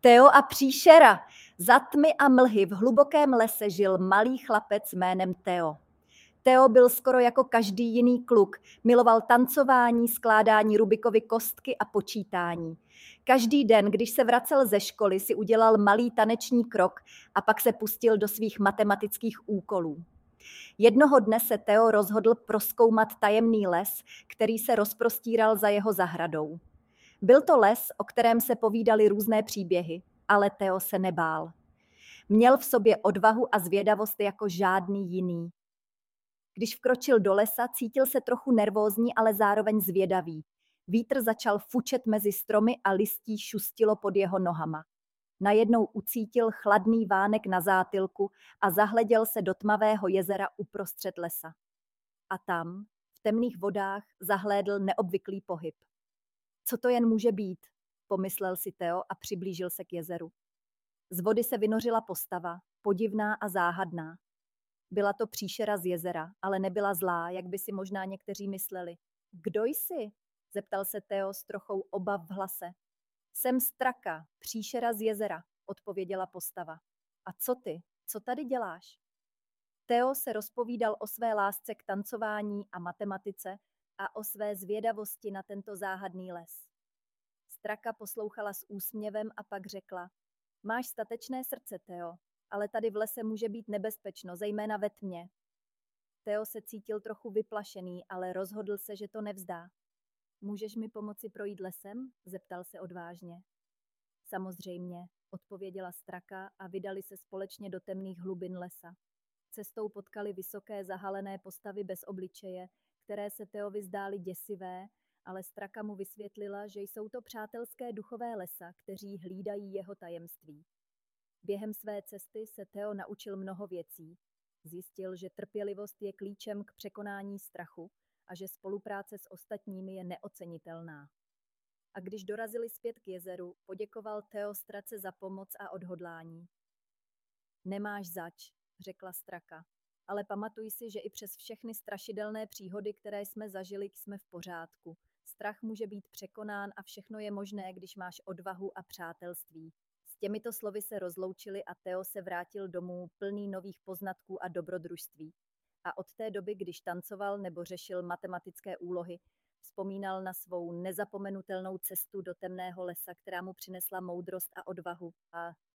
Teo a příšera. Za tmy a mlhy v hlubokém lese žil malý chlapec jménem Teo. Teo byl skoro jako každý jiný kluk. Miloval tancování, skládání Rubikovy kostky a počítání. Každý den, když se vracel ze školy, si udělal malý taneční krok a pak se pustil do svých matematických úkolů. Jednoho dne se Teo rozhodl prozkoumat tajemný les, který se rozprostíral za jeho zahradou. Byl to les, o kterém se povídaly různé příběhy, ale Teo se nebál. Měl v sobě odvahu a zvědavost jako žádný jiný. Když vkročil do lesa, cítil se trochu nervózní, ale zároveň zvědavý. Vítr začal fučet mezi stromy a listí šustilo pod jeho nohama. Najednou ucítil chladný vánek na zátylku a zahleděl se do tmavého jezera uprostřed lesa. A tam, v temných vodách, zahlédl neobvyklý pohyb. Co to jen může být, pomyslel si Teo a přiblížil se k jezeru. Z vody se vynořila postava, podivná a záhadná. Byla to příšera z jezera, ale nebyla zlá, jak by si možná někteří mysleli. Kdo jsi? Zeptal se Teo s trochou obav v hlase. Jsem Straka, příšera z jezera, odpověděla postava. A co ty? Co tady děláš? Teo se rozpovídal o své lásce k tancování a matematice a o své zvědavosti na tento záhadný les. Straka poslouchala s úsměvem a pak řekla: Máš statečné srdce, Teo, ale tady v lese může být nebezpečno, zejména ve tmě. Teo se cítil trochu vyplašený, ale rozhodl se, že to nevzdá. Můžeš mi pomoci projít lesem? Zeptal se odvážně. Samozřejmě, odpověděla Straka a vydali se společně do temných hlubin lesa. Cestou potkali vysoké zahalené postavy bez obličeje, které se Teovi zdály děsivé, ale Straka mu vysvětlila, že jsou to přátelské duchové lesa, kteří hlídají jeho tajemství. Během své cesty se Teo naučil mnoho věcí. Zjistil, že trpělivost je klíčem k překonání strachu a že spolupráce s ostatními je neocenitelná. A když dorazili zpět k jezeru, poděkoval Teo Strace za pomoc a odhodlání. Nemáš zač, řekla Straka, ale pamatuj si, že i přes všechny strašidelné příhody, které jsme zažili, jsme v pořádku. Strach může být překonán a všechno je možné, když máš odvahu a přátelství. S těmito slovy se rozloučili a Teo se vrátil domů plný nových poznatků a dobrodružství. A od té doby, když tancoval nebo řešil matematické úlohy, vzpomínal na svou nezapomenutelnou cestu do temného lesa, která mu přinesla moudrost a odvahu a